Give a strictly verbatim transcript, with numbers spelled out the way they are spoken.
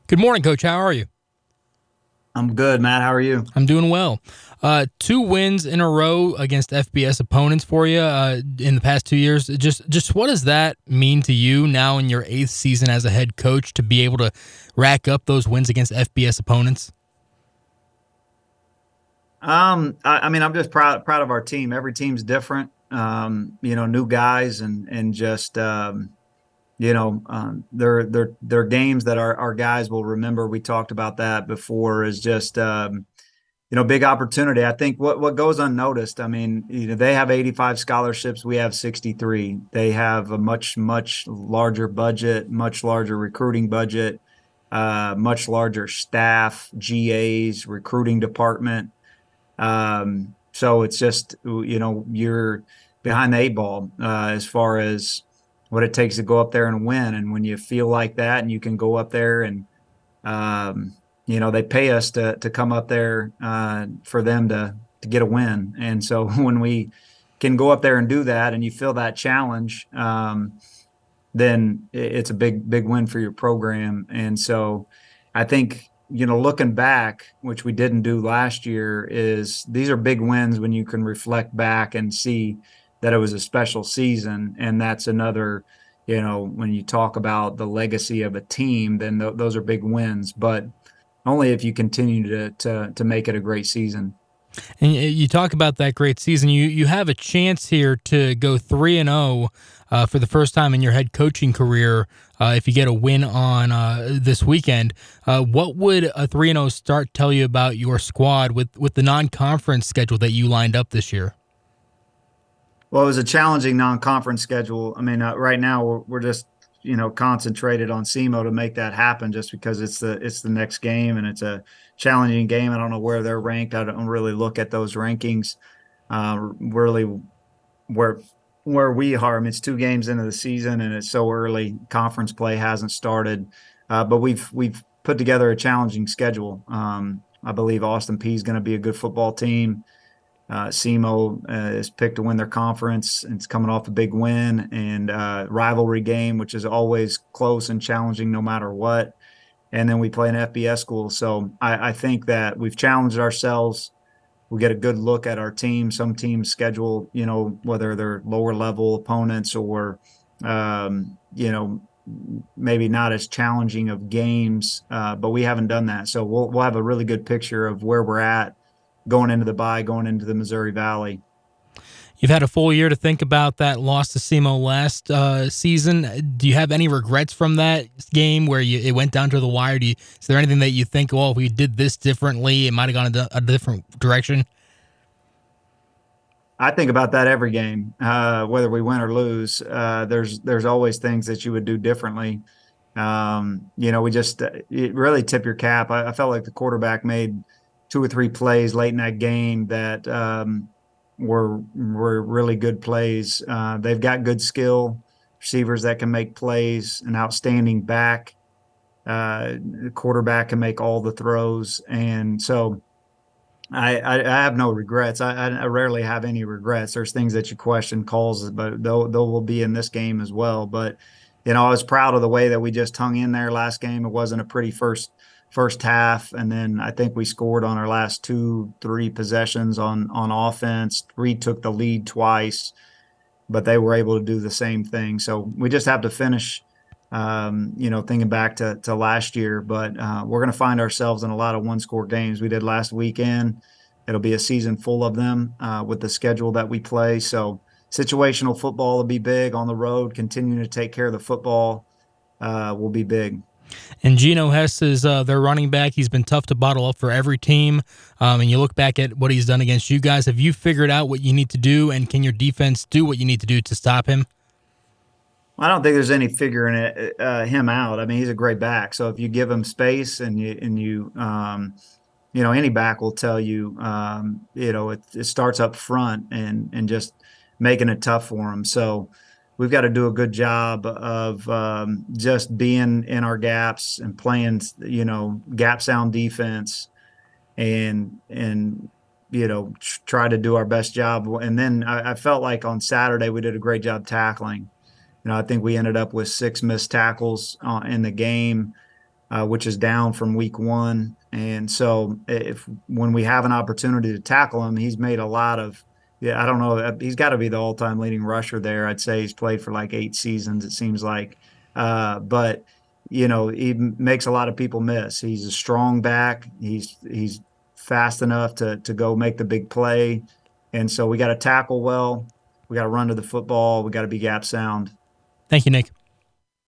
Good morning, Coach. How are you? I'm good, Matt. How are you? I'm doing well. Uh, two wins in a row against F B S opponents for you uh, in the past two years. Just, just what does that mean to you now in your eighth season as a head coach to be able to rack up those wins against F B S opponents? Um, I, I mean, I'm just proud proud of our team. Every team's different. Um, you know, new guys and and just um, you know, um, they're they're they're games that our our guys will remember. We talked about that before. Is just um, you know, big opportunity. I think what what goes unnoticed. I mean, you know, they have eighty-five scholarships. We have sixty-three. They have a much much larger budget, much larger recruiting budget, uh, much larger staff, G As, recruiting department. Um, so it's just, you know, you're behind the eight ball uh, as far as what it takes to go up there and win. And when you feel like that and you can go up there and, um, you know, they pay us to to come up there uh, for them to to get a win. And so when we can go up there and do that and you feel that challenge, um, then it's a big, big win for your program. And so I think, you know, looking back, which we didn't do last year, is these are big wins when you can reflect back and see that it was a special season. And that's another, you know, when you talk about the legacy of a team, then th- those are big wins, but only if you continue to, to, to make it a great season. And you talk about that great season. You you have a chance here to go three and zero uh, for the first time in your head coaching career. Uh, if you get a win on uh, this weekend, uh, what would a three and zero start tell you about your squad with with the non conference schedule that you lined up this year? Well, it was a challenging non-conference schedule. I mean, uh, right now we're, we're just, you know, concentrated on SEMO to make that happen, just because it's the it's the next game and it's a challenging game. I don't know where they're ranked. I don't really look at those rankings. Uh, really, where where we are. I mean, it's two games into the season and it's so early. Conference play hasn't started, uh, but we've we've put together a challenging schedule. Um, I believe Austin Peay is going to be a good football team. Uh, SEMO uh, is picked to win their conference, and it's coming off a big win and uh, rivalry game, which is always close and challenging no matter what. And then we play an F B S school. So I, I think that we've challenged ourselves. We get a good look at our team. Some teams schedule, you know, whether they're lower level opponents or, um, you know, maybe not as challenging of games, uh, but we haven't done that. So we'll we'll have a really good picture of where we're at going into the bye, going into the Missouri Valley. You've had a full year to think about that loss to SEMO last uh, season. Do you have any regrets from that game where you, it went down to the wire? Do you, is there anything that you think, well, if we did this differently, it might have gone a, a different direction? I think about that every game, uh, whether we win or lose. Uh, there's there's always things that you would do differently. Um, you know, we just it really tip your cap. I, I felt like the quarterback made two or three plays late in that game that um, were were really good plays. Uh, they've got good skill receivers that can make plays, an outstanding back. Uh, the quarterback can make all the throws, and so I, I, I have no regrets. I, I rarely have any regrets. There's things that you question calls, but they'll, they will be in this game as well. But, you know, I was proud of the way that we just hung in there last game. It wasn't a pretty first first half. And then I think we scored on our last two, three possessions on, on offense. We took the lead twice, but they were able to do the same thing. So we just have to finish, um, you know, thinking back to, to last year. But uh, we're going to find ourselves in a lot of one score games. We did last weekend. It'll be a season full of them uh, with the schedule that we play. So situational football will be big on the road. Continuing to take care of the football uh, will be big. And Geno Hess is uh, their running back. He's been tough to bottle up for every team. Um, and you look back at what he's done against you guys. Have you figured out what you need to do, and can your defense do what you need to do to stop him? I don't think there's any figuring it, uh, him out. I mean, he's a great back. So if you give him space and you and you um, you know, any back will tell you, um, you know, it, it starts up front and and just making it tough for him. So we've got to do a good job of um, just being in our gaps and playing, you know, gap sound defense and and you know try to do our best job. And then I, I felt like on Saturday we did a great job tackling. You know, I think we ended up with six missed tackles uh, in the game. uh, which is down from week one. And so if when we have an opportunity to tackle him, he's made a lot of, yeah, I don't know. He's got to be the all-time leading rusher there. I'd say he's played for like eight seasons, it seems like. Uh, but you know, he makes a lot of people miss. He's a strong back. He's he's fast enough to to go make the big play. And so we got to tackle well. We got to run to the football. We got to be gap sound. Thank you, Nick.